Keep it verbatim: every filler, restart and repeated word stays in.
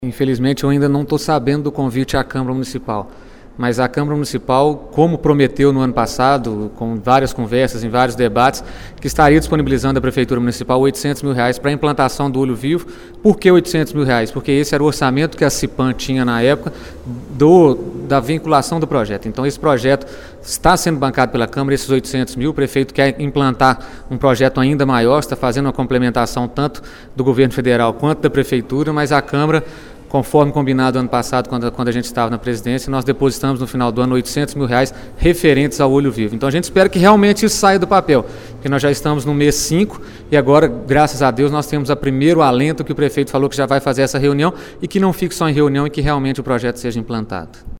Infelizmente, eu ainda não estou sabendo do convite à Câmara Municipal, mas a Câmara Municipal, como prometeu no ano passado, com várias conversas, em vários debates, que estaria disponibilizando à Prefeitura Municipal oitocentos mil reais para a implantação do Olho Vivo. Por que oitocentos mil reais? Porque esse era o orçamento que a CIPAM tinha na época do, da vinculação do projeto. Então, esse projeto está sendo bancado pela Câmara, esses oitocentos mil, o prefeito quer implantar um projeto ainda maior, está fazendo uma complementação tanto do governo federal quanto da Prefeitura, mas a Câmara, conforme combinado ano passado, quando, quando a gente estava na presidência, nós depositamos no final do ano oitocentos mil reais referentes ao Olho Vivo. Então a gente espera que realmente isso saia do papel, porque nós já estamos no mês cinco e agora, graças a Deus, nós temos o primeiro alento que o prefeito falou que já vai fazer essa reunião e que não fique só em reunião e que realmente o projeto seja implantado.